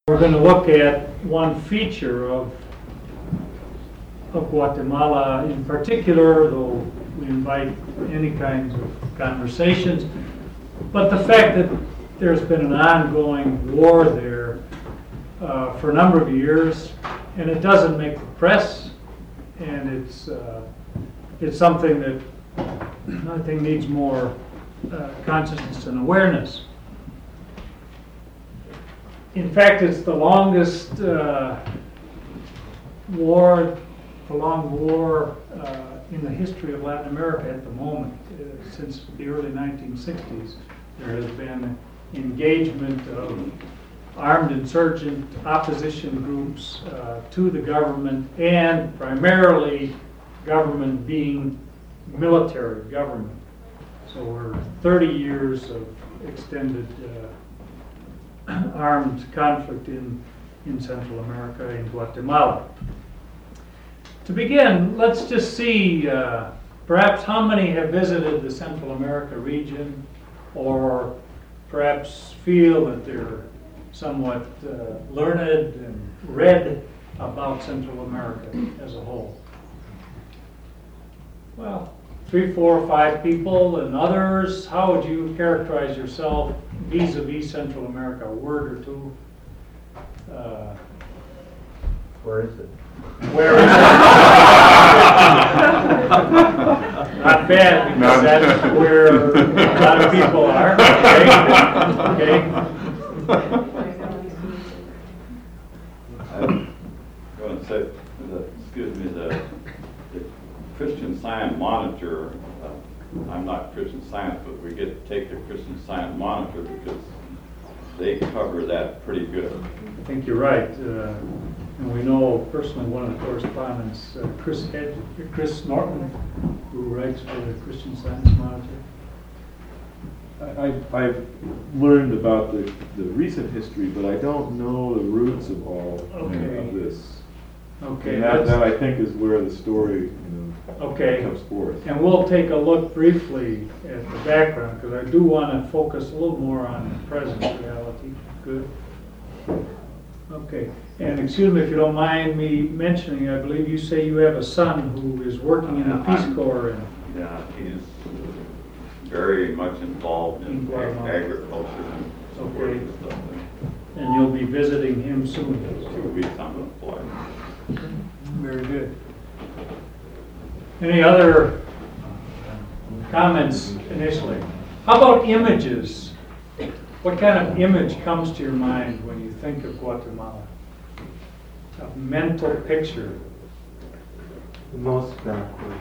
We're going to look at one feature of Guatemala in particular, though we invite any kinds of conversations. But the fact that there's been an ongoing war there for a number of years, and it doesn't make the press, and it's something that I think needs more consciousness and awareness. In fact, it's the longest prolonged war in the history of Latin America at the moment. Since the early 1960s, there has been engagement of armed insurgent opposition groups to the government, and primarily government being military government. So we're 30 years of extended armed conflict in Central America, in Guatemala. To begin, let's just see perhaps how many have visited the Central America region, or perhaps feel that they're somewhat learned and read about Central America as a whole. Well, 3, 4, 5 people, and others. How would you characterize yourself vis-a-vis Central America? A word or two? Where is it? Where is it? Not bad, because that's where a lot of people are. Okay. I'm going to say, the Christian Science Monitor, I'm not Christian Science, but we get to take the Christian Science Monitor because they cover that pretty good. I think you're right. And we know personally one of the correspondents, Chris Norton, who writes for the Christian Science Monitor. I've learned about the recent history, but I don't know the roots of all of this. Okay. And that I think is where the story comes forth. And we'll take a look briefly at the background, because I do want to focus a little more on the present reality. Good. Okay. And excuse me if you don't mind me mentioning, I believe you say you have a son who is working in the Peace Corps. Yeah, he's very much involved in agriculture and Okay. stuff. And you'll be visiting him soon. 2 weeks on the flight. Very good. Any other comments initially? How about images? What kind of image comes to your mind when you think of Guatemala? A mental picture. The most backward.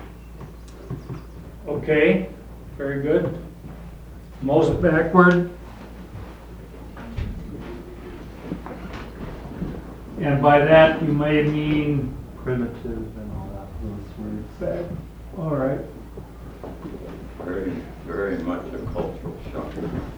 Okay, very good. Most backward. And by that you may mean Primitive and all that, those words. all right. Very, very much a cultural shock.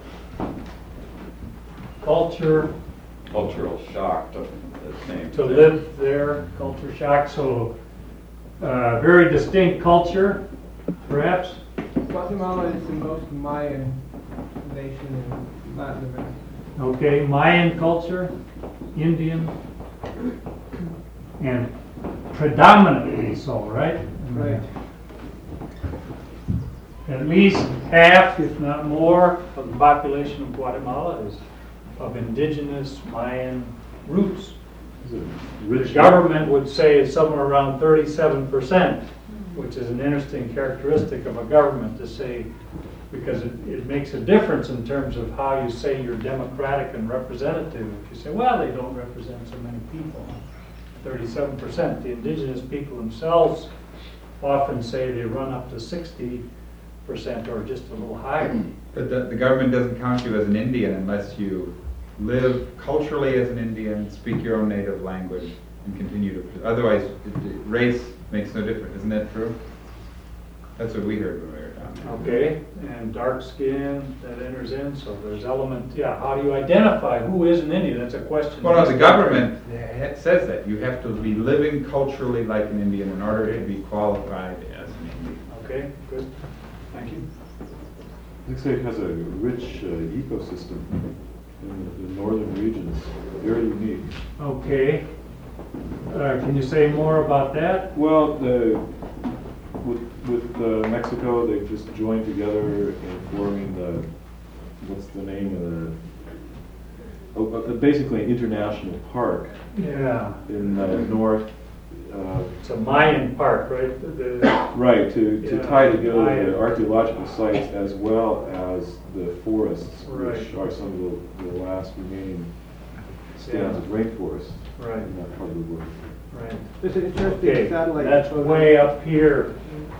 Cultural shock to the same To thing. live there, culture shock. So very distinct culture, perhaps. Guatemala is the most Mayan nation in Latin America. Okay, Mayan culture, Indian, and predominantly so, right? Right. At least half, if not more, of the population of Guatemala is of indigenous Mayan roots. The government would say it's somewhere around 37%, which is an interesting characteristic of a government to say, because it makes a difference in terms of how you say you're democratic and representative. If you say, well, they don't represent so many people, 37%. The indigenous people themselves often say they run up to 60% or just a little higher. But the government doesn't count you as an Indian unless you live culturally as an Indian, speak your own native language, and continue to. Otherwise, race makes no difference. Isn't that true? That's what we heard when we were down there. Okay, and dark skin, that enters in, so there's element, how do you identify who is an Indian? That's a question. Well, no, the government says that. You have to be living culturally like an Indian in order to be qualified as an Indian. Okay, good. Thank you. Looks like it has a rich ecosystem in the northern regions. very unique. Okay. Can you say more about that? Well, with Mexico, they've just joined together in forming what's the name of basically an international park Yeah. in the north. It's a Mayan park, right? Right, to Yeah, tie together Mayan. the archaeological sites as well as the forests, which Right. are some of the last remaining stands of rainforest Right, in that part of the world. right. There's an interesting Okay, satellite that's photo. way up here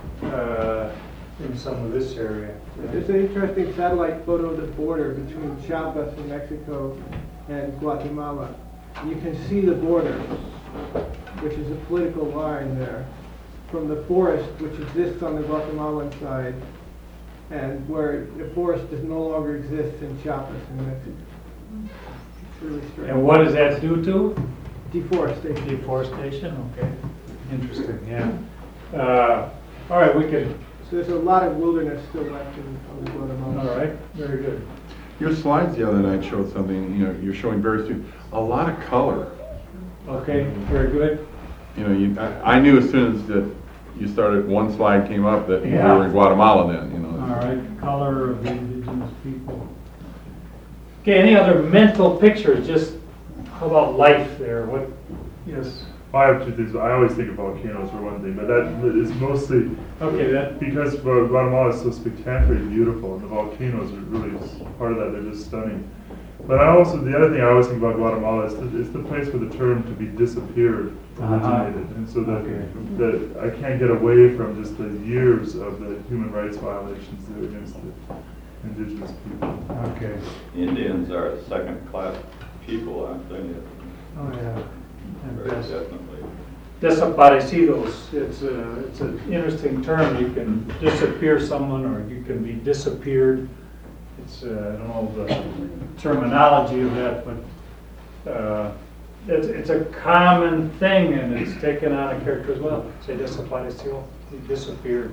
in some of this area. There's an interesting satellite photo of the border between Chiapas in Mexico and Guatemala. You can see the border, which is a political line there, from the forest which exists on the Guatemalan side, and where the forest does no longer exist in Chiapas in Mexico. It's really strange. And what does that do to? Deforestation. Deforestation, okay. Interesting, yeah. All right, we could, So there's a lot of wilderness still left on the Guatemala. all right, very good. Your slides the other night showed something, you're showing a lot of color. Okay, very good. I knew as soon as that you started, one slide came up that we Yeah. were in Guatemala then, All right, color of the indigenous people. Okay, any other mental pictures? Just, how about life there? What, yes, I have two things. I always think of volcanoes for one thing, but that is mostly okay, that, because Guatemala is so spectacularly beautiful, and the volcanoes are really part of that. They're just stunning. But the other thing I always think about Guatemala is it's the place where the term "to be disappeared" originated, and so that I can't get away from just the years of the human rights violations there against the indigenous people. okay. Indians are a second-class people, aren't they? Oh, yeah. And Very best- definitely. Desaparecidos, it's an interesting term. You can disappear someone or you can be disappeared. It's, I don't know the terminology of that, but it's a common thing and it's taken on a character as well. Say desaparecido, he disappeared.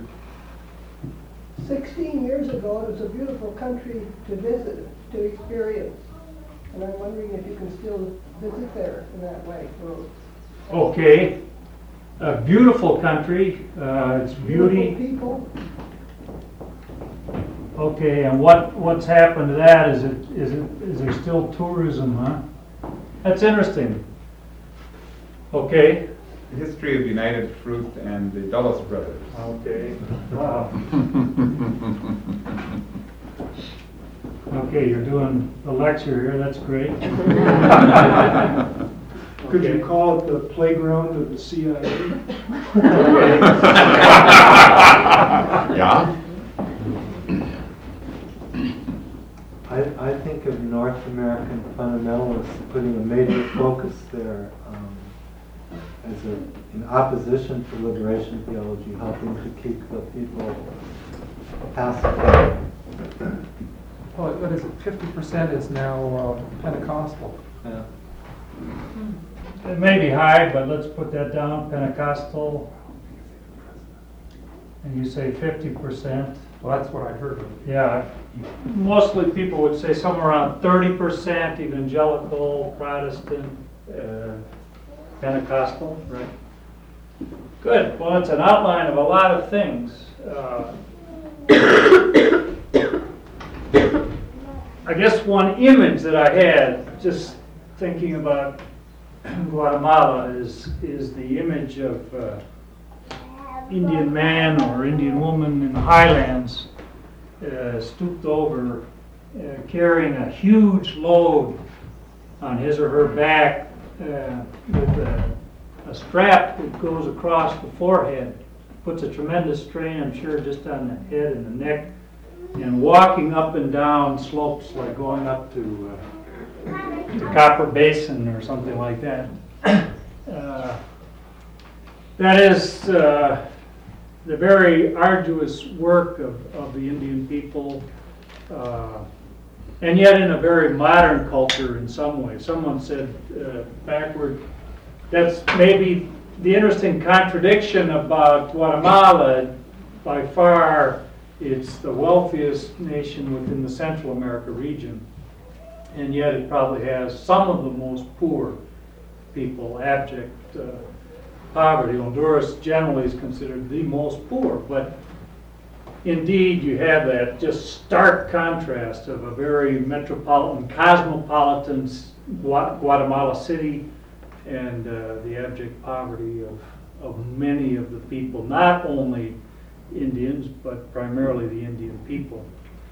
16 years ago, it was a beautiful country to visit, to experience. And I'm wondering if you can still visit there in that way. Okay, a beautiful country, it's beauty. Beautiful people. Okay, and what's happened to that? Is there still tourism, huh? That's interesting. Okay. The history of United Fruit and the Dulles brothers. Okay. Wow. Okay, you're doing a lecture here. That's great. Could you call it the playground of the CIA? Yeah? I think of North American fundamentalists putting a major focus there in opposition to liberation theology, helping to keep the people pacified. What is it, 50% is now Pentecostal. Yeah. It may be high, but let's put that down, Pentecostal. And you say 50%. Well, that's what I heard. Yeah, mostly people would say somewhere around 30% evangelical, Protestant, Pentecostal, right? Good. Well, it's an outline of a lot of things. I guess one image that I had, just thinking about Guatemala, is the image of Indian man or Indian woman in the highlands stooped over, carrying a huge load on his or her back with a strap that goes across the forehead, puts a tremendous strain, I'm sure, just on the head and the neck, and walking up and down slopes like going up to Copper Basin or something like that. That is the very arduous work of the Indian people, and yet in a very modern culture in some way. Someone said backward, that's maybe the interesting contradiction about Guatemala. By far, it's the wealthiest nation within the Central America region. and yet it probably has some of the most poor people, abject poverty. Honduras generally is considered the most poor, but indeed you have that just stark contrast of a very metropolitan, cosmopolitan Guatemala City and the abject poverty of many of the people, not only Indians, but primarily the Indian people.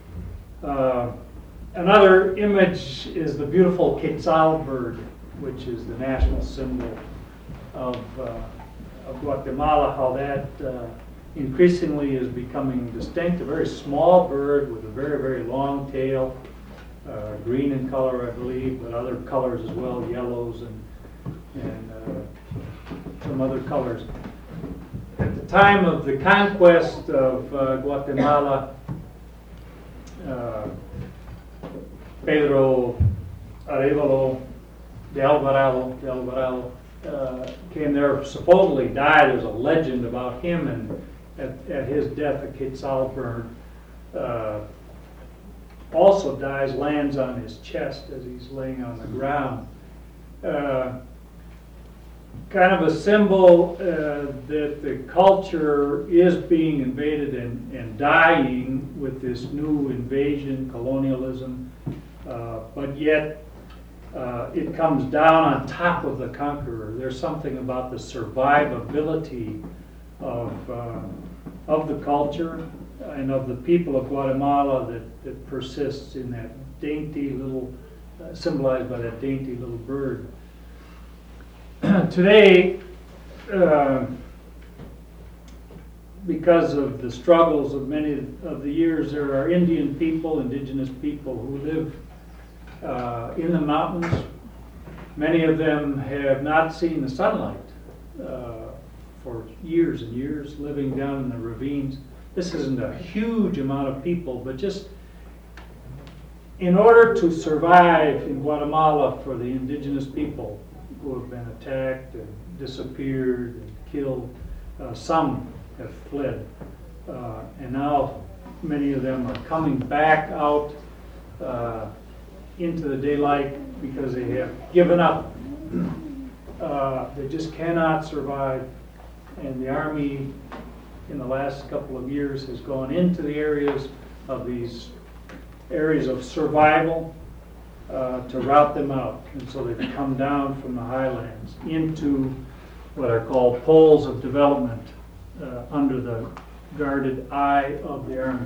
Another image is the beautiful quetzal bird, which is the national symbol of Guatemala, how that increasingly is becoming distinct, a very small bird with a very, very long tail, green in color, I believe, but other colors as well, yellows and some other colors. At the time of the conquest of Guatemala, Pedro Arevalo de Alvarado came there, supposedly died. There's a legend about him, and at his death, a quetzal bird also dies, lands on his chest as he's laying on the ground. Kind of a symbol that the culture is being invaded and dying with this new invasion, colonialism, but yet it comes down on top of the conqueror. There's something about the survivability of the culture and of the people of Guatemala that persists in that dainty little, symbolized by that dainty little bird. Today, because of the struggles of many of the years, there are Indian people, indigenous people who live in the mountains. Many of them have not seen the sunlight for years and years, living down in the ravines. This isn't a huge amount of people, but just in order to survive in Guatemala for the indigenous people who have been attacked and disappeared and killed, some have fled. And now many of them are coming back out into the daylight because they have given up. They just cannot survive. And the Army in the last couple of years has gone into the areas of these areas of survival to rout them out. And so they've come down from the highlands into what are called poles of development under the guarded eye of the Army.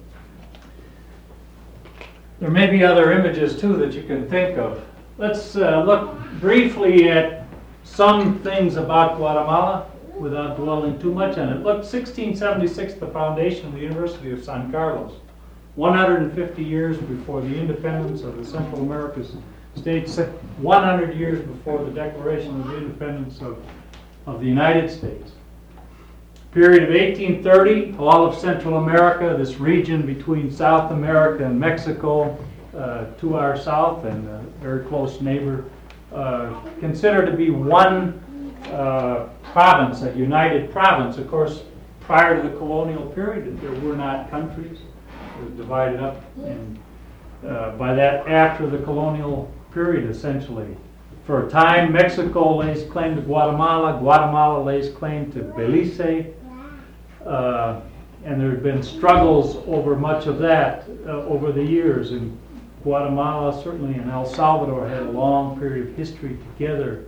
There may be other images too that you can think of. Let's look briefly at some things about Guatemala without dwelling too much on it. Look, 1676, the foundation of the University of San Carlos. 150 years before the independence of the Central American states, 100 years before the Declaration of the Independence of the United States. Period of 1830, all of Central America, this region between South America and Mexico, to our south and a very close neighbor, considered to be one province, a united province. Of course, prior to the colonial period, there were not countries. It was divided up, and by that, after the colonial period, essentially. For a time, Mexico lays claim to Guatemala, Guatemala lays claim to Belize, and there have been struggles over much of that over the years. And Guatemala, certainly, and El Salvador had a long period of history together.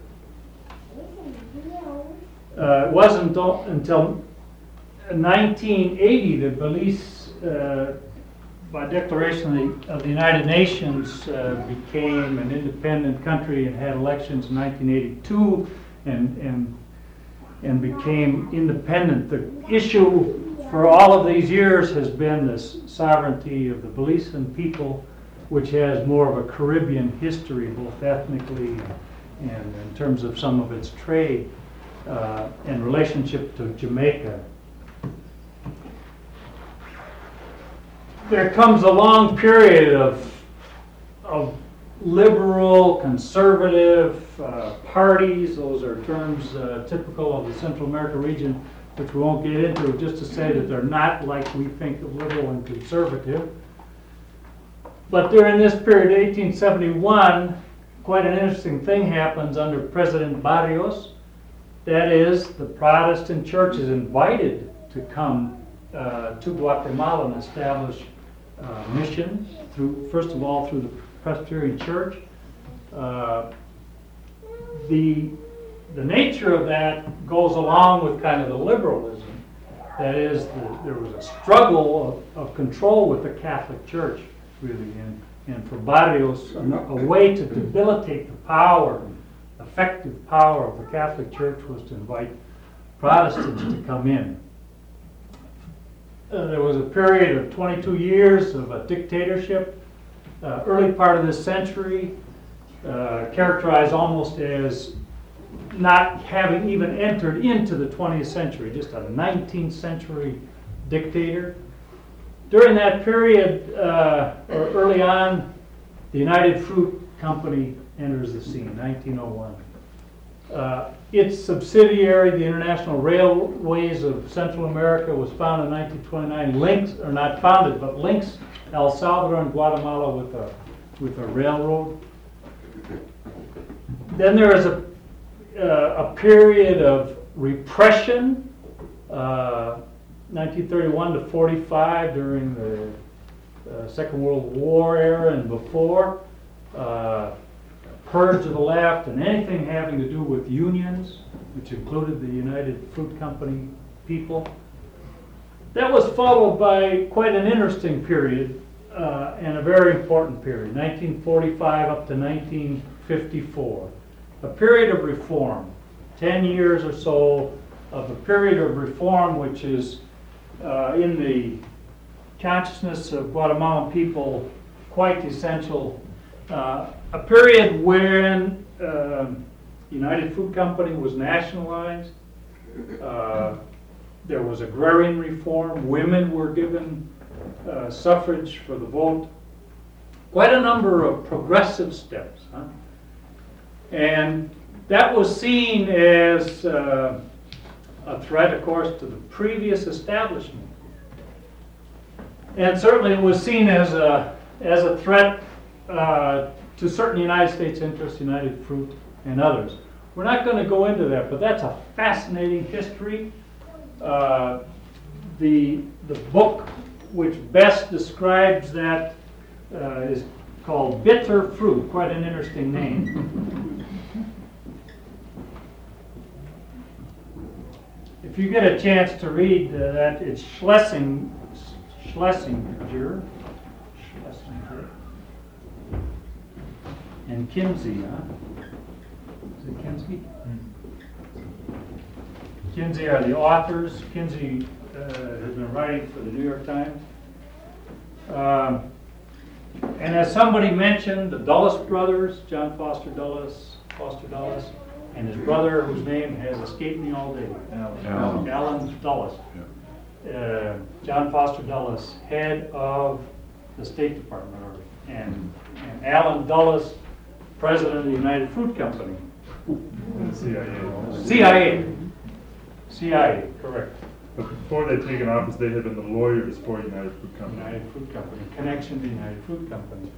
It wasn't until 1980 that Belize, by declaration of the United Nations, became an independent country and had elections in 1982 and became independent. The issue for all of these years has been this sovereignty of the Belizean people, which has more of a Caribbean history, both ethnically and in terms of some of its trade and relationship to Jamaica. There comes a long period of liberal, conservative parties. Those are terms typical of the Central America region, which we won't get into, just to say that they're not like we think of liberal and conservative. But during this period, 1871, quite an interesting thing happens under President Barrios. That is, the Protestant church is invited to come to Guatemala and establish missions, first of all through the Presbyterian Church. The nature of that goes along with kind of the liberalism. That is, there was a struggle of control with the Catholic Church, really, and for Barrios, a way to debilitate the power, effective power of the Catholic Church was to invite Protestants to come in. There was a period of 22 years of a dictatorship, early part of this century, characterized almost as not having even entered into the 20th century, just a 19th century dictator. During that period, or early on, the United Fruit Company enters the scene, 1901. Its subsidiary, the International Railways of Central America, was founded in 1929. Links El Salvador and Guatemala with a railroad. Then there is a period of repression, 1931 to 45 during the Second World War era and before. Purge of the left and anything having to do with unions, which included the United Fruit Company people. That was followed by quite an interesting period and a very important period, 1945 up to 1954. A period of reform, 10 years or so of a period of reform which is in the consciousness of Guatemalan people quite essential. A period when United Fruit Company was nationalized. There was agrarian reform. Women were given suffrage for the vote. Quite a number of progressive steps. And that was seen as a threat, of course, to the previous establishment. And certainly it was seen as a threat to certain United States interests, United Fruit and others. We're not going to go into that, but that's a fascinating history. The book which best describes that is called Bitter Fruit, quite an interesting name. If you get a chance to read that, it's Schlesinger. And Kinsey, Is it Kinsey? Kinsey are the authors. Kinsey has been writing for the New York Times. And as somebody mentioned, the Dulles brothers, John Foster Dulles, and his brother, whose name has escaped me all day, Allen Dulles. Yeah. John Foster Dulles, head of the State Department, and Allen Dulles, president of the United Fruit Company. CIA, correct. But before they'd taken office, they had been the lawyers for United Fruit Company. United Fruit Company, connection to United Fruit Company.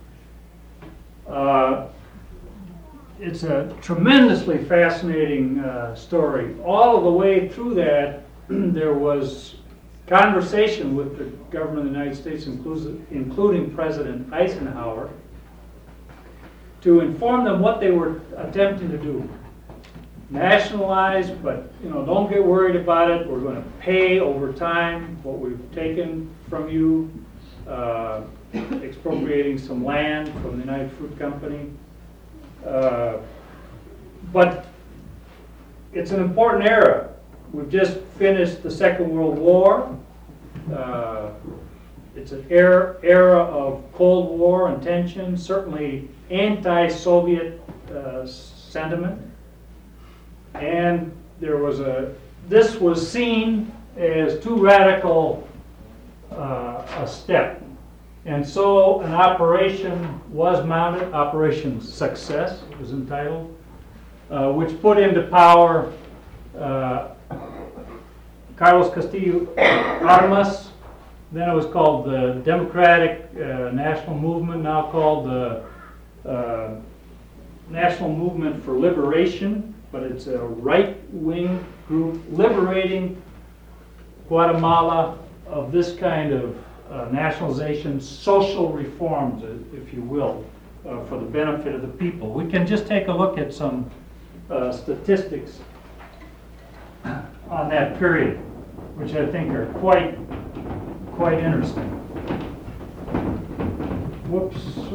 It's a tremendously fascinating story. All of the way through that, there was conversation with the government of the United States, including President Eisenhower, to inform them what they were attempting to do. Nationalize, but don't get worried about it. We're going to pay over time what we've taken from you, expropriating some land from the United Fruit Company. But it's an important era. We've just finished the Second World War. It's an era of Cold War and tension, certainly anti-Soviet sentiment. And this was seen as too radical a step. And so an operation was mounted, Operation Success it was entitled, which put into power Carlos Castillo Armas, Then it was called the Democratic National Movement, now called the National Movement for Liberation, but it's a right-wing group liberating Guatemala of this kind of nationalization, social reforms, if you will, for the benefit of the people. We can just take a look at some statistics on that period, which I think are quite interesting. Whoops.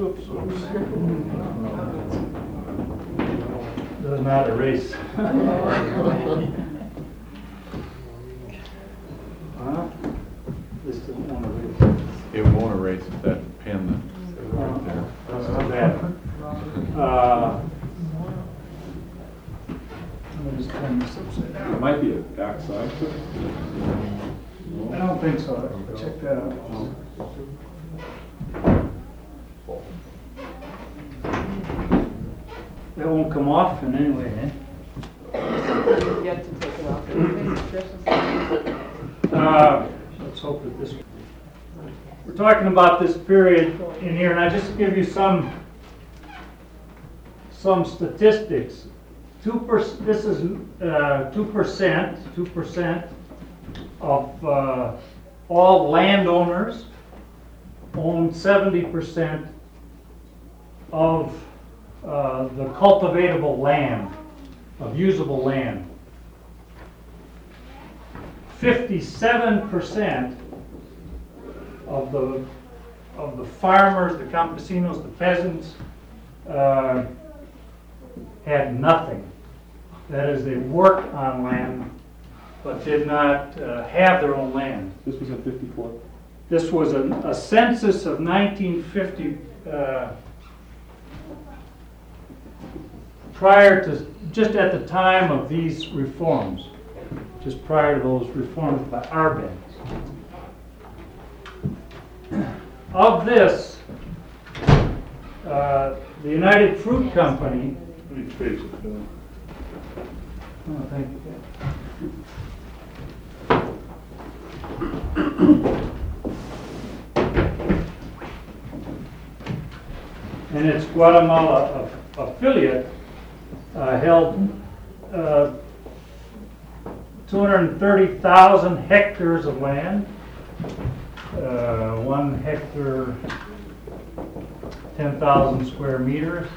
Does not erase. This doesn't want to erase. It won't erase if that pen that's right there. That's not bad. Let me just turn this upside down. It might be a backside. I don't think so. Check that out. That won't come off in any way, eh? Get to take it off. Let's hope that this. We're talking about this period in here, and I just give you some statistics. This is 2% of all landowners own 70% of the cultivatable land, of usable land. 57% of the farmers, the campesinos, the peasants, had nothing. That is, they worked on land, but did not have their own land. This was in 54. This was a census of 1950, prior to, just at the time of these reforms, just prior to those reforms by Arbenz. Of this, the United Fruit Company. How many pages, Bill? Oh, thank you. And its Guatemala affiliate held 230,000 hectares of land. 1 hectare, 10,000 square meters.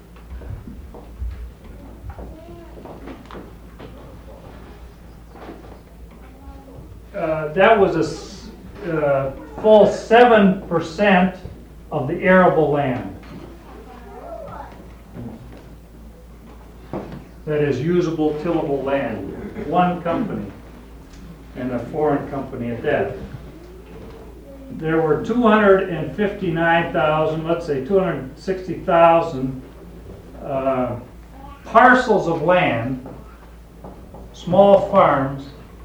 That was a full 7% of the arable land. That is usable, tillable land. One company, and a foreign company at that. There were 259,000, let's say 260,000 parcels of land, small farms,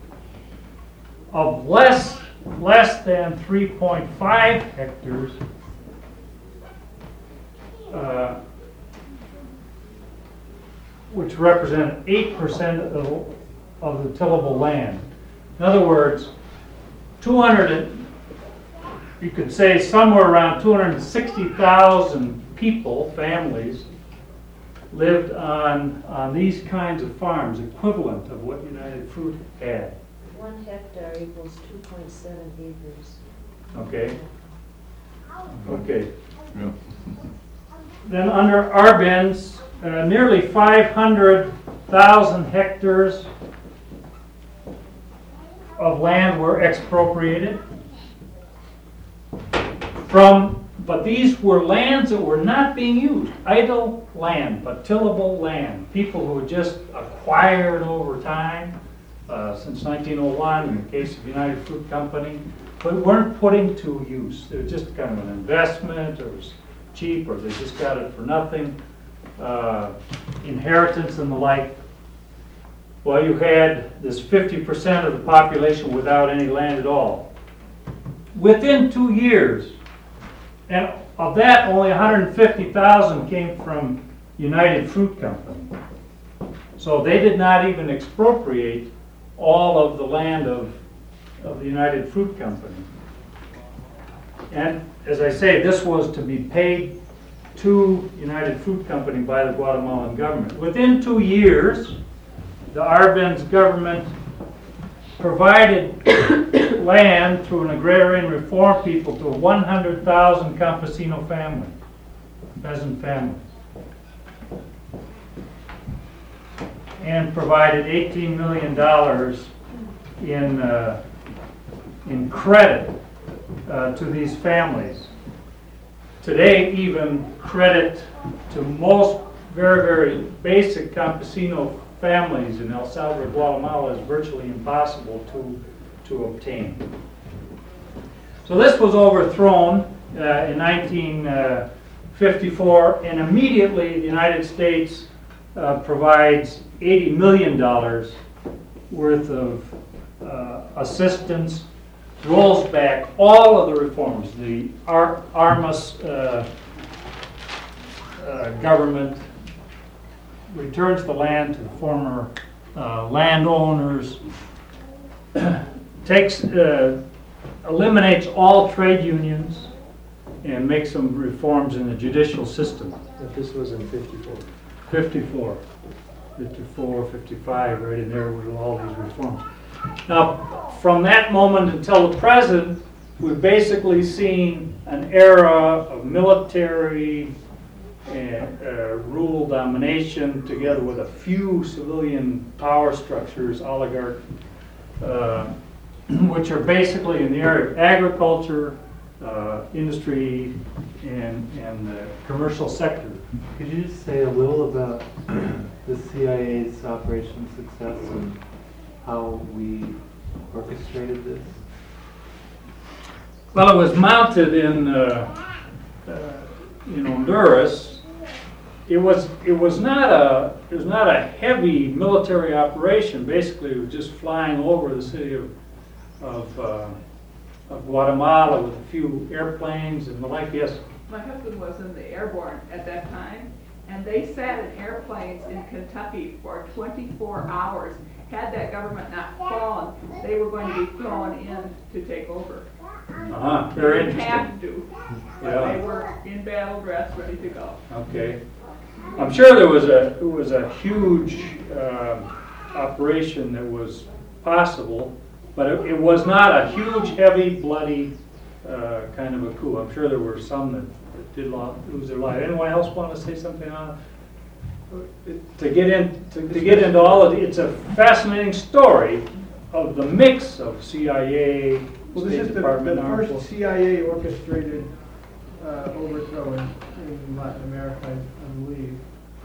of less than 3.5 hectares, which represent 8% of the tillable land. In other words, you could say somewhere around 260,000 people, families, lived on these kinds of farms, equivalent of what United Fruit had. 1 hectare equals 2.7 acres. Okay. Okay. Yeah. Then under Arbenz, nearly 500,000 hectares of land were expropriated but these were lands that were not being used, idle land, but tillable land. People who had just acquired over time, since 1901 in the case of United Fruit Company, but weren't putting to use. It was just kind of an investment, or it was cheap, or they just got it for nothing. Inheritance and the like. Well, you had this 50% of the population without any land at all. Within 2 years, and of that, only 150,000 came from United Fruit Company. So they did not even expropriate all of the land of the United Fruit Company. And as I say, this was to be paid to United Fruit Company by the Guatemalan government. Within 2 years, the Arbenz government provided land through an agrarian reform people to 100,000 campesino families, peasant families, and provided $18 million in credit to these families. Today, even credit to most very, very basic campesino families in El Salvador, Guatemala is virtually impossible to obtain. So this was overthrown in 1954, and immediately the United States provides $80 million worth of assistance, rolls back all of the reforms. The Armas government returns the land to the former landowners, eliminates all trade unions, and makes some reforms in the judicial system. But this was in 54. 54, 55, right in there with all these reforms. Now, from that moment until the present, we've basically seen an era of military rule domination together with a few civilian power structures, oligarch, which are basically in the area of agriculture, industry, and the commercial sector. Could you just say a little about the CIA's Operation Success and how we orchestrated this? Well, it was mounted in Honduras. It was not a heavy military operation. Basically, it was just flying over the city of Guatemala with a few airplanes and the like. Yes. My husband was in the airborne at that time, and they sat in airplanes in Kentucky for 24 hours. Had that government not fallen, they were going to be flown in to take over. Very They interesting. had to, but Yeah. they were in battle dress, ready to go. Okay. I'm sure there was a huge operation that was possible, but it was not a huge, heavy, bloody kind of a coup. I'm sure there were some that did lose their life. Anyone else want to say something on it? To get into all of it's a fascinating story of the mix of CIA, Well, this State is the Department, Armed first Forces. CIA orchestrated overthrow in Latin America, I believe.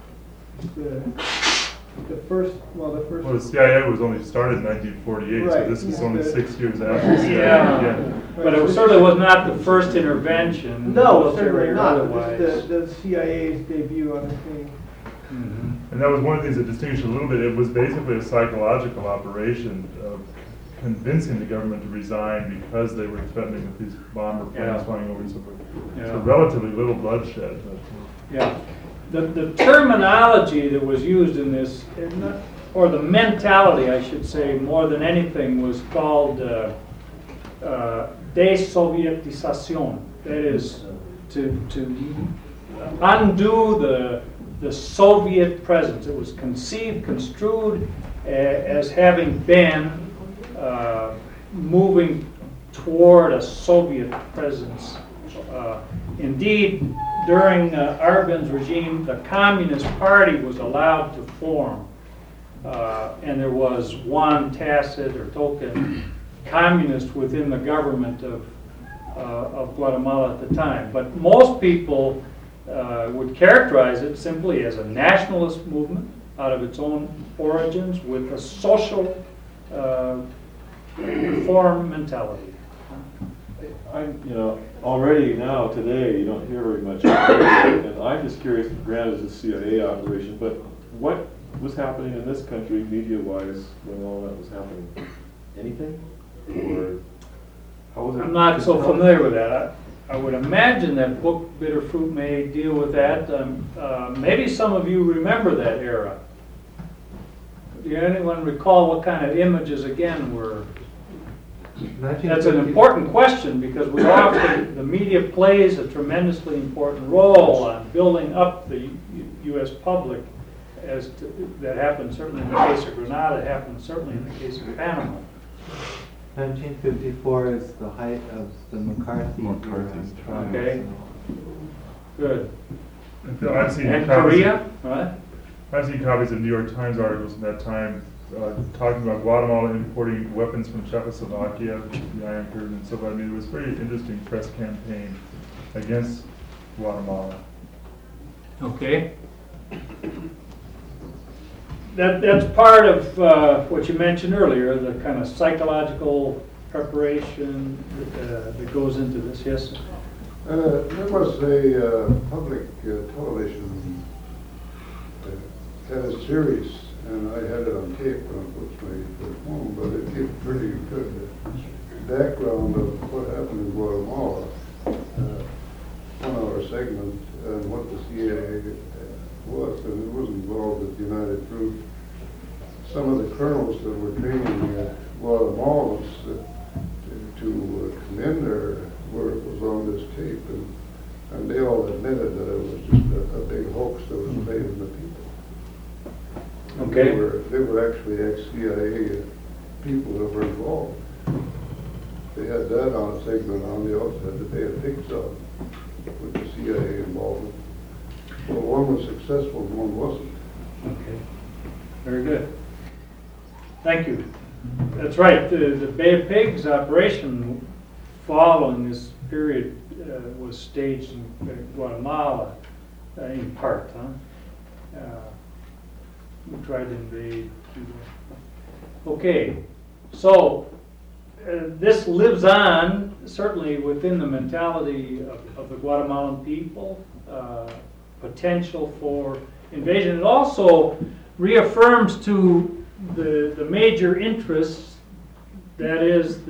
The first. Well, the CIA was only started in 1948, Right, so this was yeah. only 6 years after the CIA Yeah. began. But it certainly was not the first intervention. No, military certainly or not. otherwise. This is the CIA's debut on the scene. Mhm. And that was one of the things that distinguished it a little bit. It was basically a psychological operation of convincing the government to resign because they were threatening with these bomber planes Yeah. flying over and so forth. Yeah. So relatively little bloodshed. But, Yeah. The terminology that was used in this, or the mentality, I should say, more than anything, was called desovietización. That is, to undo the Soviet presence. It was construed as having been moving toward a Soviet presence. Indeed, during Arbenz regime, the Communist Party was allowed to form, and there was one tacit or token communist within the government of Guatemala at the time. But most people would characterize it simply as a nationalist movement out of its own origins with a social reform mentality. Already now, today, you don't hear very much about it, and I'm just curious, granted it's a CIA operation, but what was happening in this country media-wise when all that was happening? Anything? Or how was it? I'm not so familiar with that. I would imagine that book Bitter Fruit may deal with that. Maybe some of you remember that era. Do anyone recall what kind of images again were That's an important question because we often, the media plays a tremendously important role on building up the U.S. public as to, that happened certainly in the case of Grenada, it happened certainly in the case of Panama. 1954 is the height of the McCarthy trial. Okay. Good. I've seen And copies- Korea, right? I've seen copies of New York Times articles from that time talking about Guatemala importing weapons from Czechoslovakia, the Iron Curtain, and so forth. I mean, it was a very interesting press campaign against Guatemala. Okay. That's part of what you mentioned earlier, the kind of psychological preparation that goes into this, yes? There was a public television had a series, and I had it on tape unfortunately at home, but it gave pretty good background of what happened in Guatemala, 1 hour segment, and what the CIA was, and it was involved with United Fruit. Some of the colonels that were training Guatemalans to come in there was on this tape, and they all admitted that it was just a big hoax that was played in the people. Okay. They were actually ex-CIA people that were involved. They had that on a segment on, they also had to pay a big sum with the CIA involvement. Well, one was successful and one wasn't. Okay. Very good. Thank you. That's right. The Bay of Pigs operation following this period was staged in Guatemala in part. We tried to invade Cuba. Okay, so this lives on certainly within the mentality of the Guatemalan people, potential for invasion. It also reaffirms to the major interests, that is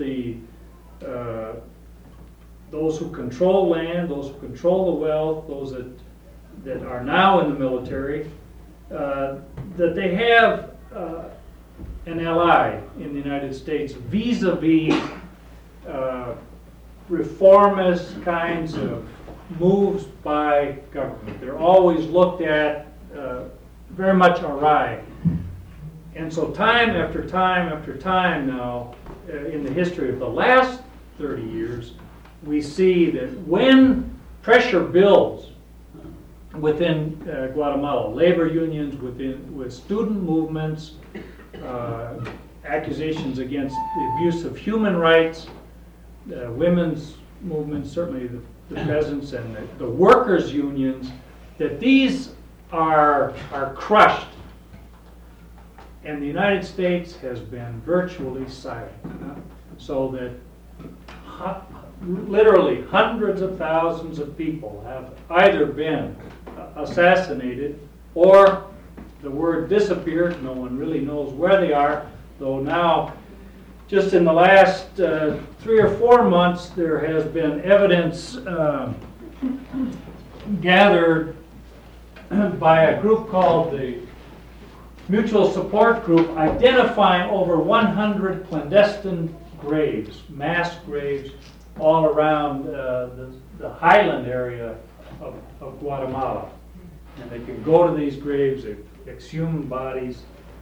those who control land, those who control the wealth, those that are now in the military, that they have an ally in the United States vis-a-vis reformist kinds of moves by government. They're always looked at very much awry. And so time after time after time now, in the history of the last 30 years, we see that when pressure builds within Guatemala, labor unions, with student movements, accusations against the abuse of human rights, women's movements, certainly the peasants and the workers' unions, that these are crushed. And the United States has been virtually silent. So that literally hundreds of thousands of people have either been assassinated or the word disappeared. No one really knows where they are, though now just in the last 3 or 4 months there has been evidence gathered by a group called the Mutual Support Group, identifying over 100 clandestine graves, mass graves, all around the highland area of Guatemala. And they can go to these graves, exhume bodies,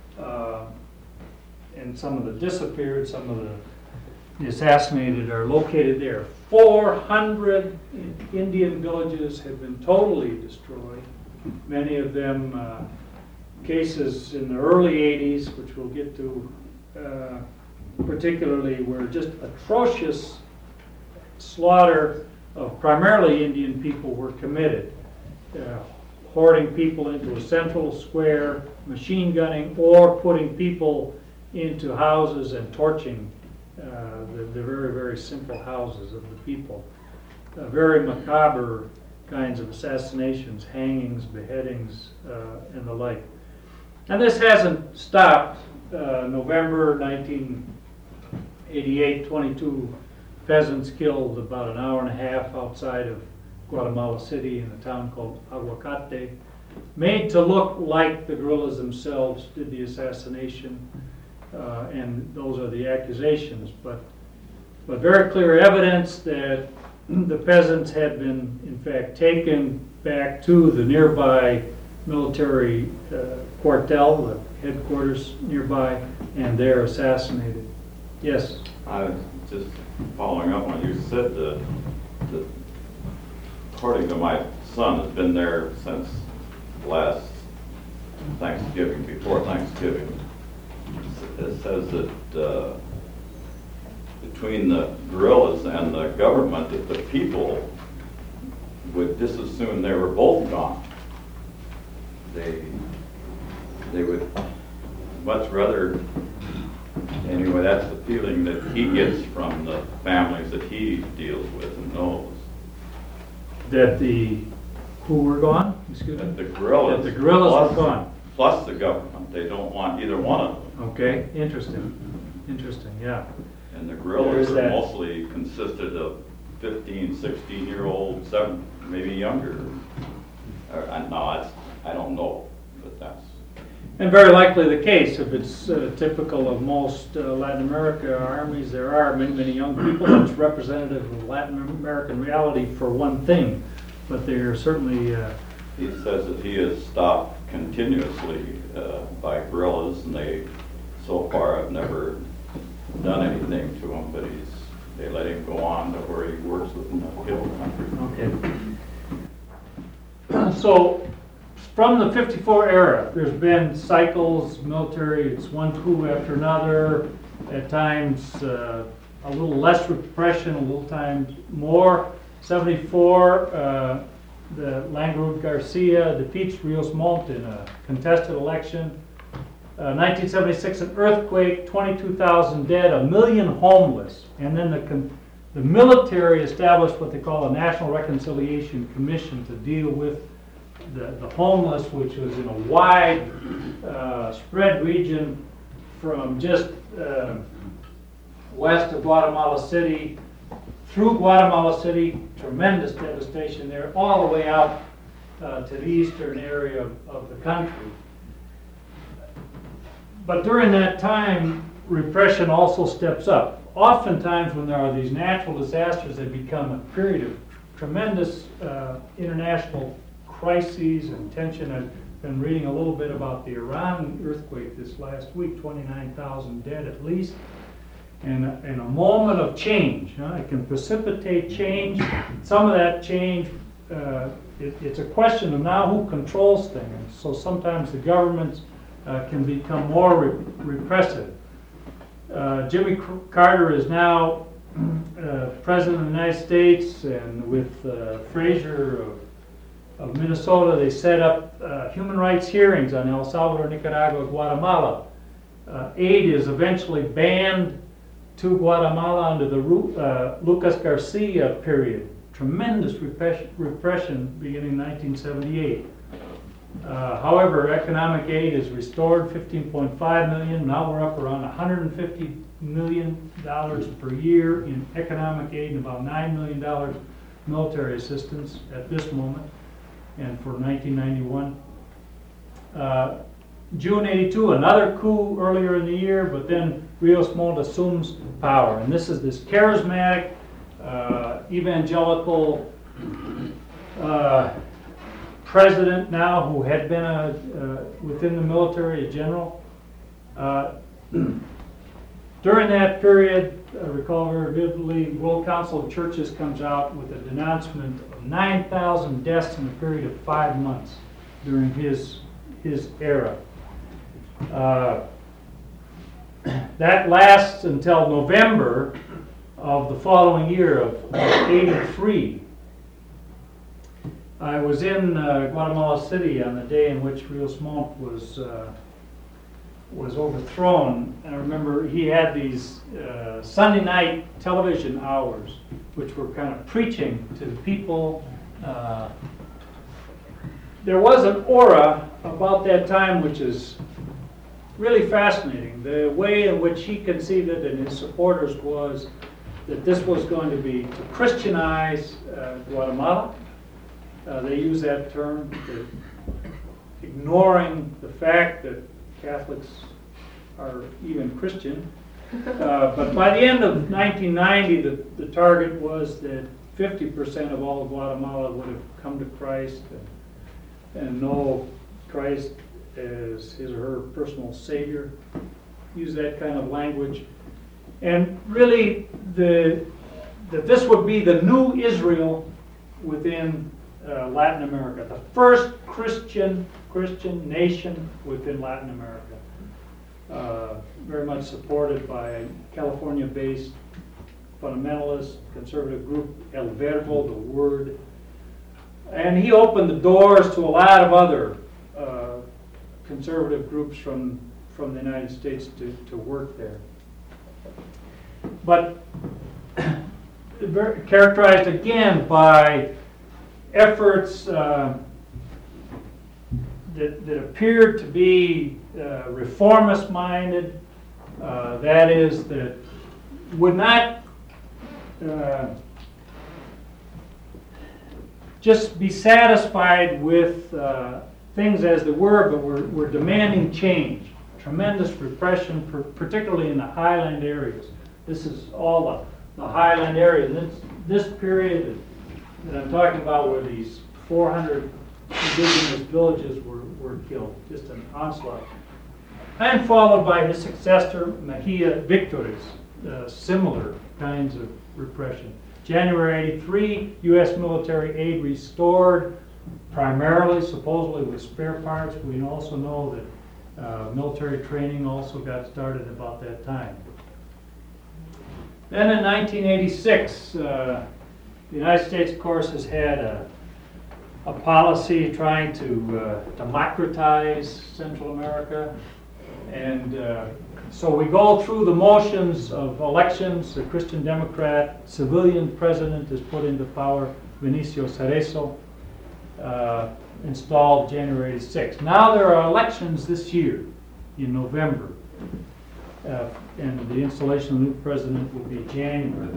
and some of the disappeared, some of the assassinated are located there. 400 Indian villages have been totally destroyed. Many of them cases in the early 80s, which we'll get to, particularly where just atrocious slaughter of primarily Indian people were committed. Hoarding people into a central square, machine gunning, or putting people into houses and torching the very, very simple houses of the people. Very macabre kinds of assassinations, hangings, beheadings, and the like. And this hasn't stopped. November 1988, 22 peasants killed about an hour and a half outside of Guatemala City in a town called Aguacate, made to look like the guerrillas themselves did the assassination, and those are the accusations. But but very clear evidence that the peasants had been, in fact, taken back to the nearby military quartel, the headquarters nearby, and there assassinated. Yes? I was just following up on you said that according to my son, has been there since last Thanksgiving, before Thanksgiving. It says that between the guerrillas and the government, that the people would just as soon they were both gone. They would much rather, anyway, that's the feeling that he gets from the families that he deals with and knows. That the, who were gone? Excuse me? That the guerrillas. That the guerrillas were gone. Plus the government. They don't want either one of them. Okay, interesting. Interesting, yeah. And the There guerrillas is are that. mostly consisted of 15, 16-year-old, maybe younger. No, I don't know, but that's. And very likely the case, if it's typical of most Latin America armies, there are many, many young people. That's representative of Latin American reality for one thing, but they are certainly. He says that he has stopped continuously by guerrillas, and they so far have never done anything to him, but they let him go on to where he works within the hill country. Okay. So, from the 54 era, there's been cycles, military, it's one coup after another, at times a little less repression, a little times more. 74, the Langrud Garcia defeats Rios Montt in a contested election. 1976, an earthquake, 22,000 dead, 1 million homeless. And then the military established what they call a National Reconciliation Commission to deal with the homeless, which was in a wide spread region from just west of Guatemala City through Guatemala City, tremendous devastation there, all the way out to the eastern area of the country. But during that time, repression also steps up. Oftentimes when there are these natural disasters, they become a period of tremendous international crises and tension. I've been reading a little bit about the Iran earthquake this last week, 29,000 dead at least. And a moment of change. It can precipitate change. Some of that change, it's a question of now who controls things. So sometimes the governments can become more repressive. Jimmy Carter is now President of the United States, and with Fraser of Minnesota, they set up human rights hearings on El Salvador, Nicaragua, Guatemala. Aid is eventually banned to Guatemala under the Lucas Garcia period. Tremendous repression beginning in 1978. However, economic aid is restored, $15.5 million. Now we're up around $150 million per year in economic aid and about $9 million military assistance at this moment and for 1991. June 82, another coup earlier in the year, but then Rios Montt assumes power. And this is this charismatic, evangelical president now who had been within the military, a general. During that period, I recall very vividly, World Council of Churches comes out with a denouncement of 9,000 deaths in a period of 5 months during his era. That lasts until November of the following year of 83. I was in Guatemala City on the day in which Rios Montt was overthrown. And I remember he had these Sunday night television hours, which were kind of preaching to the people. There was an aura about that time which is really fascinating. The way in which he conceived it and his supporters was that this was going to be to Christianize Guatemala. They use that term, ignoring the fact that Catholics are even Christian. But by the end of 1990, the target was that 50% of all of Guatemala would have come to Christ and know Christ as his or her personal savior. Use that kind of language. And really, that this would be the new Israel within Latin America, the first Christian nation within Latin America. Very much supported by a California-based fundamentalist conservative group, El Verbo, the Word. And he opened the doors to a lot of other conservative groups from the United States to work there. But characterized again by efforts that appeared to be reformist-minded, that is, that would not just be satisfied with things as they were, but were demanding change. Tremendous repression, particularly in the highland areas. This is all the highland area. This period that I'm talking about, where these 400 indigenous villages were killed, just an onslaught. And followed by his successor, Mejia Victor's, similar kinds of repression. January 83, U.S. military aid restored, primarily, supposedly, with spare parts. We also know that military training also got started about that time. Then in 1986, the United States, of course, has had a policy trying to democratize Central America. And so we go through the motions of elections. The Christian Democrat civilian president is put into power, Vinicio Cerezo, installed January 6th. Now there are elections this year in November. And the installation of the new president will be January.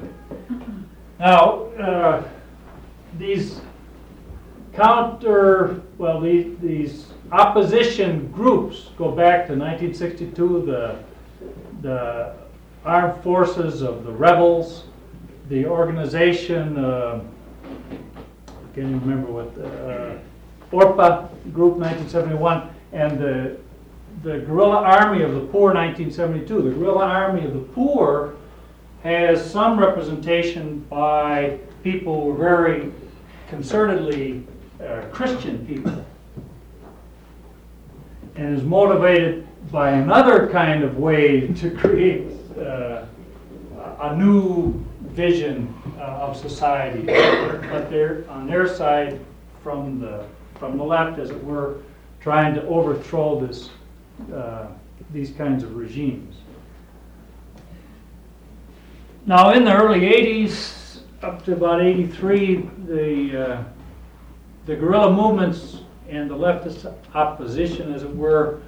Now, these these opposition groups go back to 1962, the armed forces of the rebels, the organization, I can't even remember what, ORPA group 1971, and the Guerrilla Army of the Poor 1972. The Guerrilla Army of the Poor has some representation by people who are very concertedly Christian people, and is motivated by another kind of way to create a new vision of society. But they're on their side, from the left, as it were, trying to overthrow these kinds of regimes. Now, in the early 80s, up to about 83, the guerrilla movements and the leftist opposition, as it were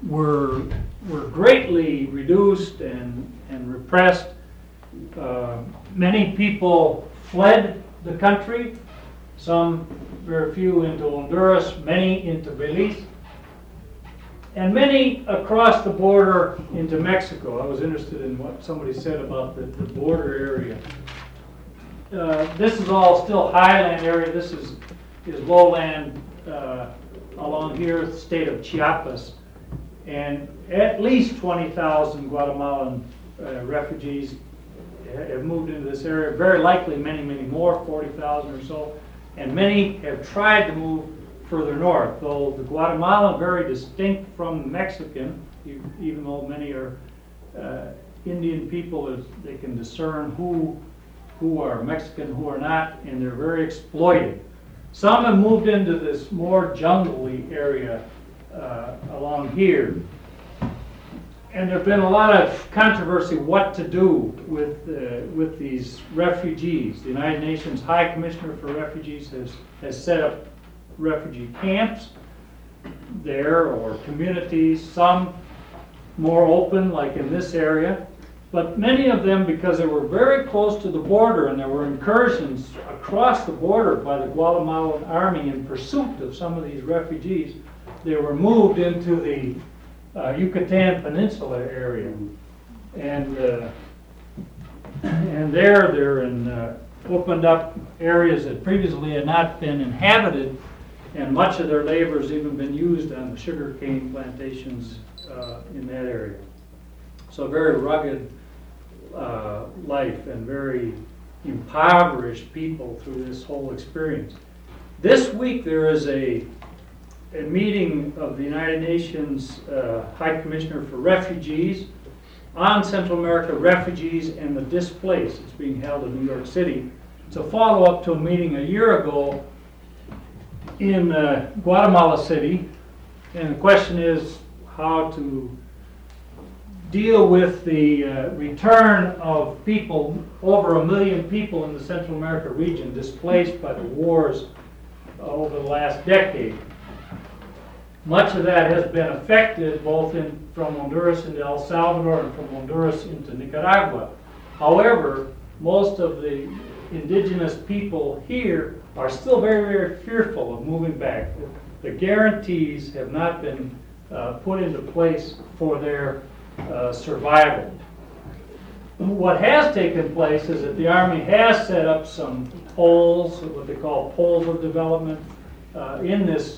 greatly reduced and repressed. Many people fled the country, some, very few, into Honduras, many into Belize, and many across the border into Mexico. I was interested in what somebody said about the border area. This is all still highland area. This is lowland along here, the state of Chiapas. And at least 20,000 Guatemalan refugees have moved into this area. Very likely many, many more, 40,000 or so. And many have tried to move further north, though the Guatemalan very distinct from the Mexican, even though many are Indian people, as they can discern who are Mexican, who are not, and they're very exploited. Some have moved into this more jungly area along here. And there's been a lot of controversy what to do with these refugees. The United Nations High Commissioner for Refugees has set up refugee camps there, or communities, some more open, like in this area. But many of them, because they were very close to the border and there were incursions across the border by the Guatemalan army in pursuit of some of these refugees, they were moved into the Yucatan Peninsula area. And they're in opened up areas that previously had not been inhabited, and much of their labor has even been used on the sugarcane plantations in that area. So very rugged life and very impoverished people through this whole experience. This week there is a meeting of the United Nations High Commissioner for Refugees on Central America refugees and the displaced. It's being held in New York City. It's a follow-up to a meeting a year ago in Guatemala City, and the question is how to deal with the return of people, over 1 million people in the Central America region displaced by the wars over the last decade. Much of that has been affected both from Honduras into El Salvador and from Honduras into Nicaragua. However, most of the indigenous people here are still very, very fearful of moving back. The guarantees have not been put into place for their survival. What has taken place is that the Army has set up some poles, what they call poles of development, in this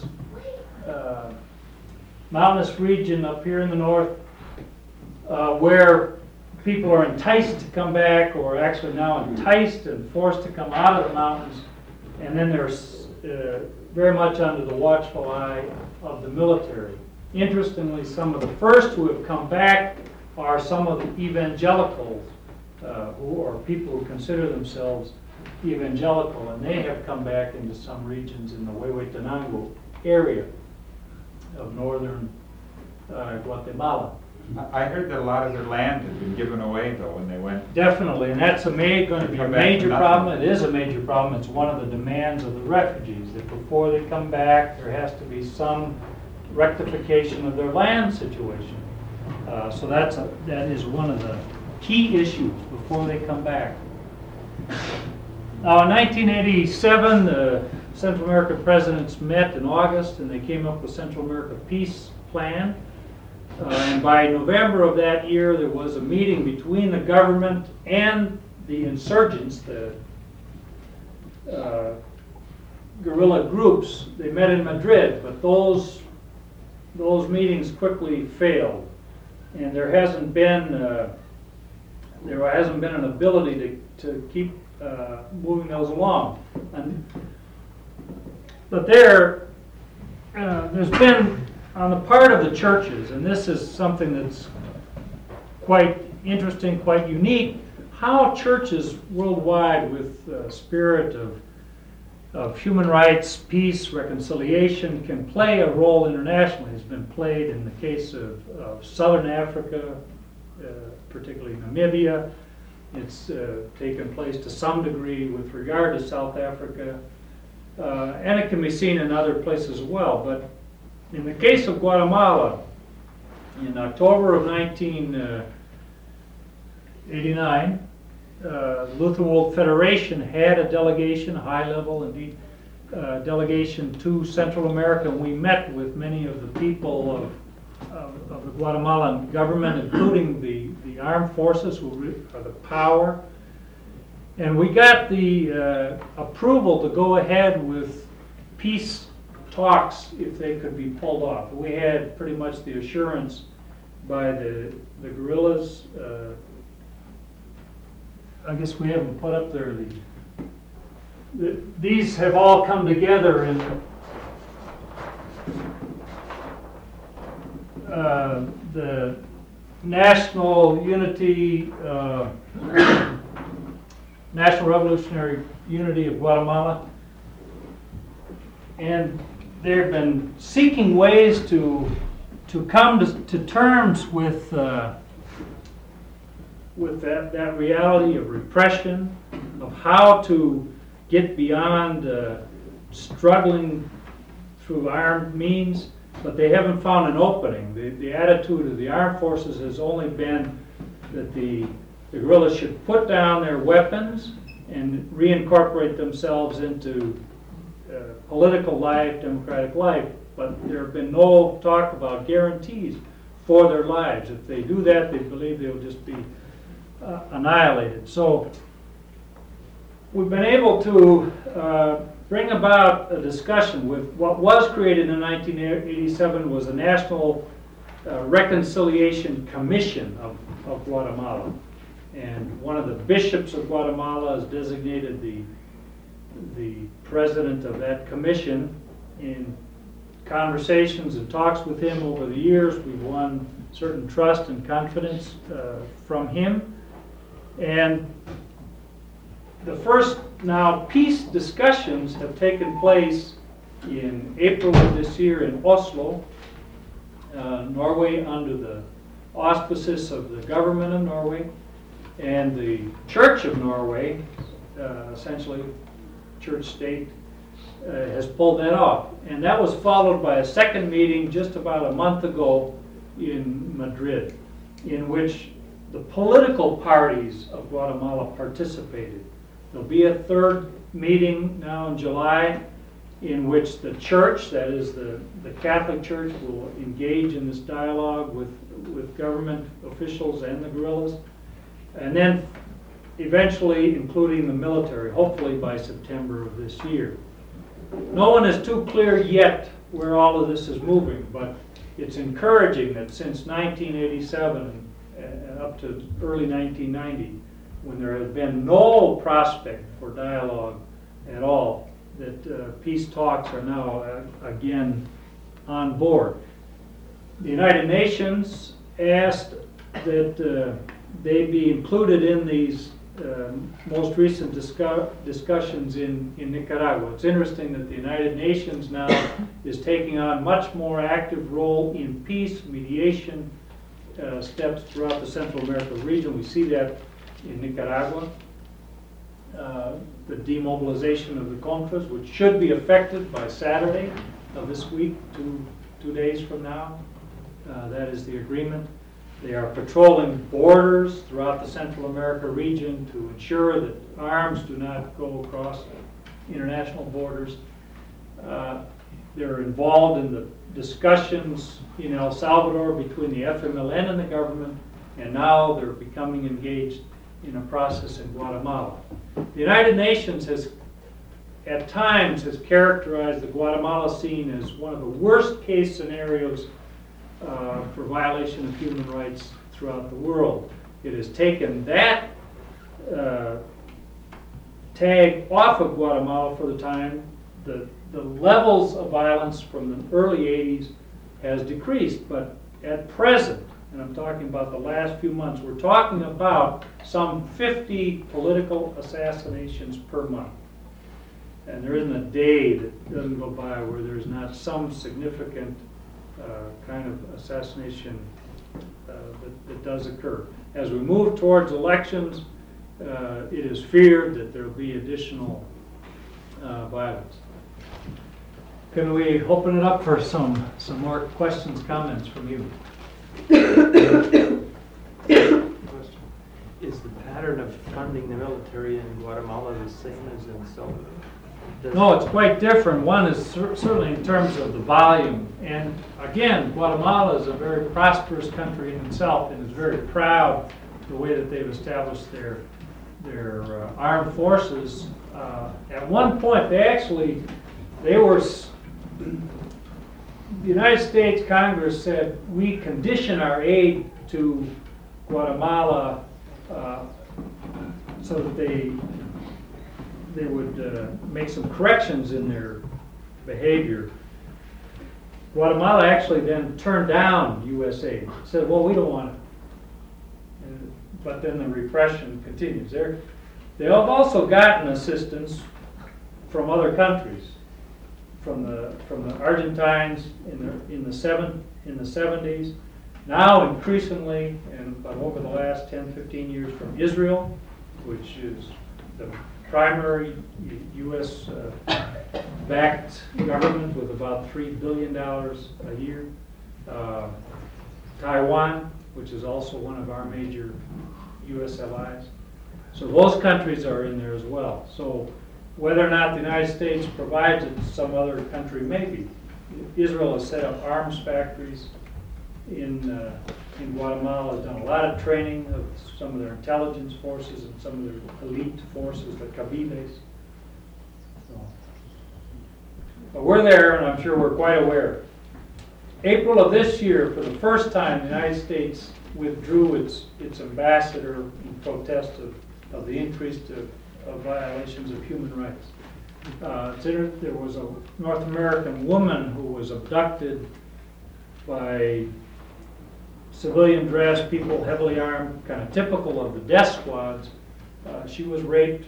mountainous region up here in the north, where people are enticed to come back, or actually now enticed and forced to come out of the mountains, and then they're very much under the watchful eye of the military. Interestingly, some of the first who have come back are some of the evangelicals, who are people who consider themselves evangelical, and they have come back into some regions in the Huehuetenango area of northern Guatemala. I heard that a lot of their land had been given away, though, when they went. Definitely, and that's going to be a major problem. It is a major problem. It's one of the demands of the refugees, that before they come back, there has to be some rectification of their land situation. So that is one of the key issues before they come back. Now, in 1987, the Central American presidents met in August, and they came up with Central America Peace Plan. And by November of that year, there was a meeting between the government and the insurgents, the guerrilla groups. They met in Madrid, but those meetings quickly failed, and there hasn't been an ability to keep moving those along. But there's been, on the part of the churches, and this is something that's quite interesting, quite unique, how churches worldwide with the spirit of human rights, peace, reconciliation can play a role internationally. It's been played in the case of Southern Africa, particularly Namibia. It's taken place to some degree with regard to South Africa, and it can be seen in other places as well. But in the case of Guatemala, in October of 1989, the Lutheran World Federation had a delegation, a high-level indeed, delegation to Central America, and we met with many of the people of the Guatemalan government, including the armed forces, who are the power. And we got the approval to go ahead with peace talks if they could be pulled off. We had pretty much the assurance by the guerrillas. I guess we haven't put up there these have all come together in the National Unity, National Revolutionary Unity of Guatemala, and they've been seeking ways to come to terms with that reality of repression, of how to get beyond struggling through armed means, but they haven't found an opening. The attitude of the armed forces has only been that the guerrillas should put down their weapons and reincorporate themselves into political life, democratic life, but there have been no talk about guarantees for their lives. If they do that, they believe they'll just be annihilated. So we've been able to bring about a discussion with what was created in 1987 was the National Reconciliation Commission of Guatemala. And one of the bishops of Guatemala has designated the president of that commission. In conversations and talks with him over the years, we've won certain trust and confidence from him. And the first now peace discussions have taken place in April of this year in Oslo, Norway, under the auspices of the government of Norway and the Church of Norway, essentially church state, has pulled that off. And that was followed by a second meeting just about a month ago in Madrid, in which the political parties of Guatemala participated. There'll be a third meeting now in July in which the church, that is the Catholic Church, will engage in this dialogue with government officials and the guerrillas. And then eventually including the military, hopefully by September of this year. No one is too clear yet where all of this is moving, but it's encouraging that since 1987 and up to early 1990, when there had been no prospect for dialogue at all, that peace talks are now again on board. The United Nations asked that they be included in these most recent discussions in Nicaragua. It's interesting that the United Nations now is taking on much more active role in peace, mediation steps throughout the Central America region. We see that in Nicaragua. The demobilization of the Contras, which should be effected by Saturday of this week, two days from now. That is the agreement. They are patrolling borders throughout the Central America region to ensure that arms do not go across international borders. They're involved in the discussions in El Salvador between the FMLN and the government, and now they're becoming engaged in a process in Guatemala. The United Nations has, at times, has characterized the Guatemala scene as one of the worst case scenarios for violation of human rights throughout the world. It has taken that tag off of Guatemala for the time. The levels of violence from the early 80s has decreased, but at present, and I'm talking about the last few months, we're talking about some 50 political assassinations per month. And there isn't a day that doesn't go by where there's not some significant kind of assassination that does occur. As we move towards elections, it is feared that there will be additional violence. Can we open it up for some more questions, comments from you? Is the pattern of funding the military in Guatemala the same as in El Salvador? No, it's quite different. One is certainly in terms of the volume. And again, Guatemala is a very prosperous country in itself and is very proud of the way that they've established their armed forces. At one point, the United States Congress said, we condition our aid to Guatemala so that they would make some corrections in their behavior. Guatemala actually then turned down U.S. aid. Said, well, we don't want it. But then the repression continues. They have also gotten assistance from other countries, from the Argentines in the 70s, now increasingly, and over the last 10, 15 years, from Israel, which is the primary U.S. backed government with about $3 billion a year. Taiwan, which is also one of our major U.S. allies. So those countries are in there as well. So whether or not the United States provides it, some other country maybe. Israel has set up arms factories in Guatemala has done a lot of training of some of their intelligence forces and some of their elite forces, the Cabiles. So, but we're there, and I'm sure we're quite aware. April of this year, for the first time, the United States withdrew its ambassador in protest of the increase of violations of human rights. There was a North American woman who was abducted by civilian dressed people, heavily armed, kind of typical of the death squads. She was raped.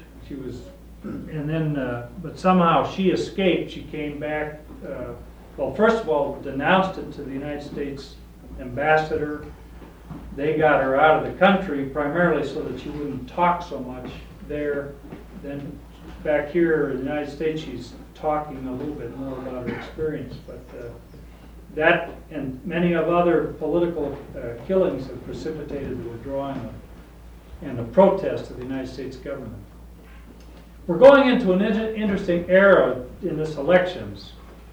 But somehow she escaped. She came back. Well, first of all, denounced it to the United States ambassador. They got her out of the country primarily so that she wouldn't talk so much there. Then back here in the United States, she's talking a little bit more about her experience. But that and many of other political killings have precipitated the withdrawing and the protest of the United States government. We're going into an interesting era in this elections.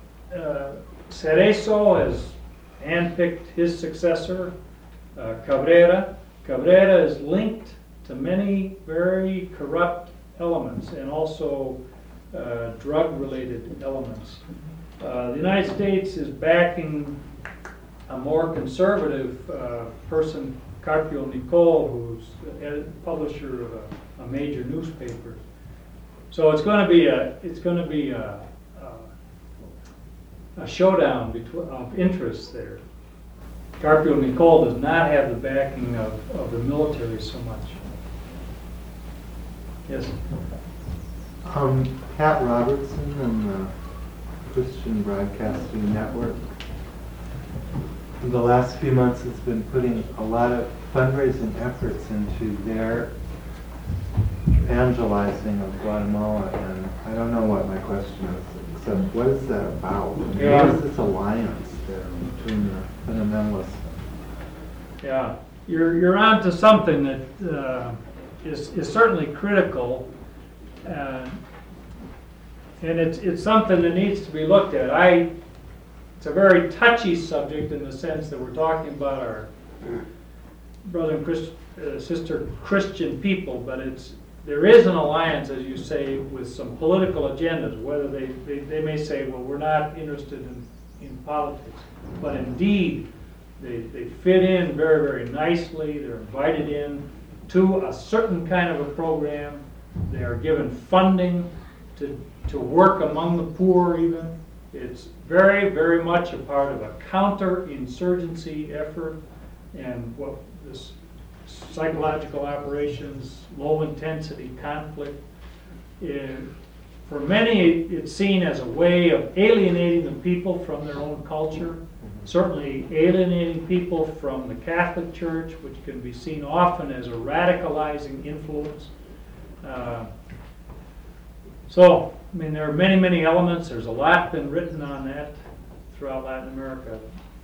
Cerezo has handpicked his successor, Cabrera. Cabrera is linked to many very corrupt elements and also drug-related elements. The United States is backing a more conservative person, Carpio Nicol, who's a publisher of a major newspaper. So it's going to be a showdown of interests there. Carpio Nicol does not have the backing of the military so much. Yes. Pat Robertson and the Christian Broadcasting Network in the last few months has been putting a lot of fundraising efforts into their evangelizing of Guatemala, and I don't know what my question is, except what is that about? Yeah. What is this alliance there between the fundamentalists? Yeah, you're on to something that is certainly critical, and it's something that needs to be looked at. It's a very touchy subject in the sense that we're talking about our brother and sister Christian people, but there is an alliance, as you say, with some political agendas. Whether they may say, well, we're not interested in politics, but indeed they fit in very, very nicely. They're invited in to a certain kind of a program. They are given funding to work among the poor even. It's very, very much a part of a counterinsurgency effort and what this psychological operations, low intensity conflict. For many, it's seen as a way of alienating the people from their own culture, certainly alienating people from the Catholic Church, which can be seen often as a radicalizing influence. So, I mean, there are many, many elements. There's a lot been written on that throughout Latin America.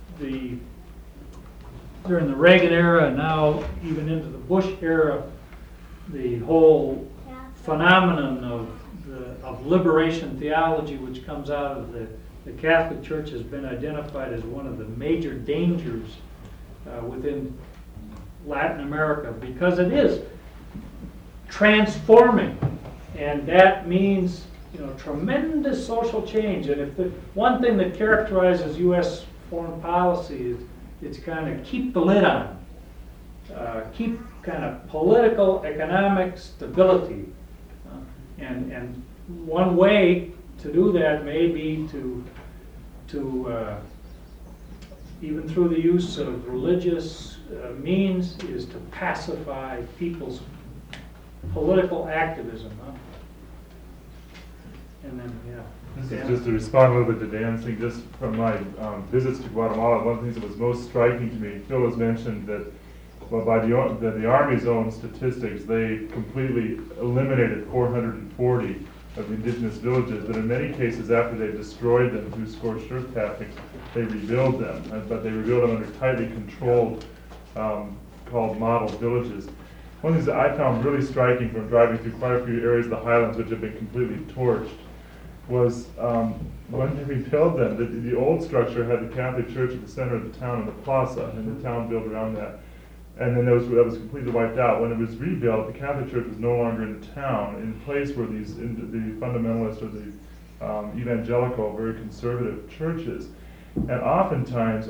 During the Reagan era and now even into the Bush era, the whole phenomenon of liberation theology, which comes out of the Catholic Church, has been identified as one of the major dangers within Latin America, because it is transforming, and that means tremendous social change. And if the one thing that characterizes U.S. foreign policy is it's kind of keep the lid on, keep kind of political, economic stability, and one way to do that may be to even through the use of religious means, is to pacify people's political activism. And then, This is just to respond a little bit to Dan's thing, just from my visits to Guatemala. One of the things that was most striking to me, Phil has mentioned that, well, by the Army's own statistics, they completely eliminated 440 of the indigenous villages, but in many cases, after they destroyed them through scorched earth tactics, they rebuild them, but they rebuild them under tightly controlled, called model villages. One of the things that I found really striking from driving through quite a few areas of the highlands which have been completely torched was when they rebuilt them, the old structure had the Catholic Church at the center of the town in the plaza, and the town built around that. And then that was completely wiped out. When it was rebuilt, the Catholic Church was no longer in the town. In place were the fundamentalist or the evangelical, very conservative churches. And oftentimes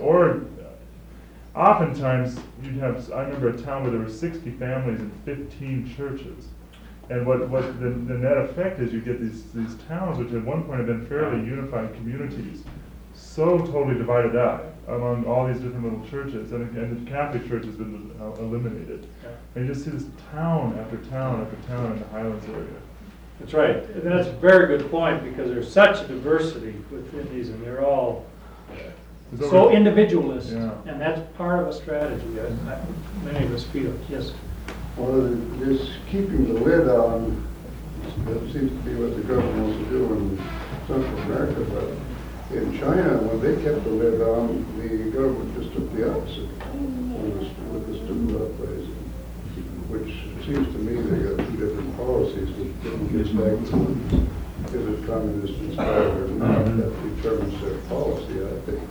you'd have, I remember a town where there were 60 families and 15 churches. And what the net effect is, you get these towns, which at one point have been fairly unified communities, so totally divided up among all these different little churches, and the Catholic Church has been eliminated. And you just see this town after town after town in the Highlands area. That's right. And that's a very good point, because there's such a diversity within these, and they're all so individualist, and that's part of a strategy. Many of us feel. Yes. Well, this keeping the lid on, that seems to be what the government wants to do in Central America, but in China, when they kept the lid on, the government just took the opposite with the student uprising, which seems to me they got two different policies that gets back to is it communist inspired or not. That determines their policy, I think.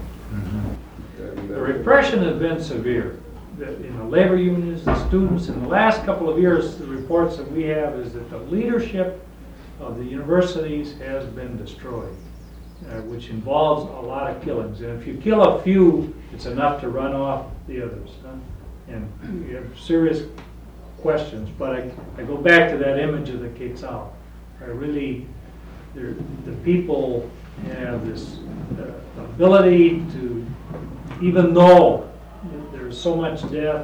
And, The repression has been severe. In the labor unions, the students, in the last couple of years, the reports that we have is that the leadership of the universities has been destroyed, which involves a lot of killings. And if you kill a few, it's enough to run off the others. And you have serious questions. But I go back to that image of the Quetzal. The people have this ability to, even though there's so much death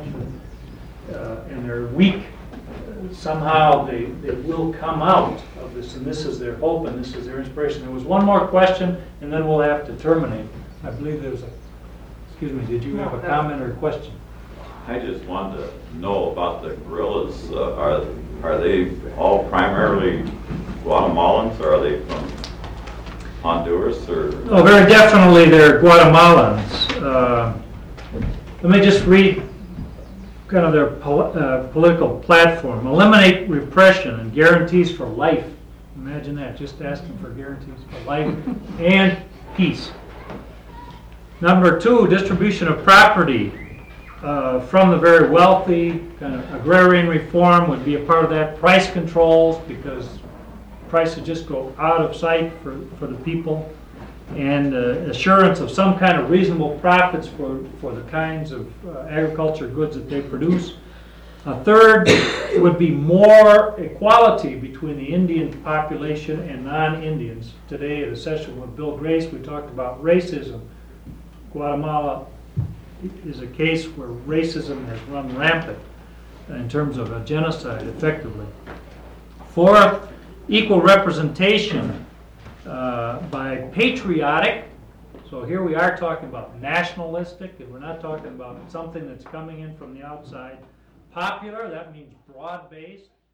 and they're weak, somehow they will come out of this, and this is their hope and this is their inspiration. There was one more question, and then we'll have to terminate. I believe there was excuse me, did you have a comment or a question? I just wanted to know about the guerrillas. Are they all primarily Guatemalans, or are they from Honduras? Or? Oh, very definitely they're Guatemalans. Let me just read kind of their political platform. Eliminate repression and guarantees for life. Imagine that, just asking for guarantees for life and peace. Number 2, distribution of property from the very wealthy. Kind of agrarian reform would be a part of that. Price controls, because prices just go out of sight for the people. And assurance of some kind of reasonable profits for the kinds of agriculture goods that they produce. A third would be more equality between the Indian population and non-Indians. Today at a session with Bill Grace, we talked about racism. Guatemala is a case where racism has run rampant in terms of a genocide, effectively. 4, equal representation by patriotic. So here we are talking about nationalistic, and we're not talking about something that's coming in from the outside. Popular, that means broad-based.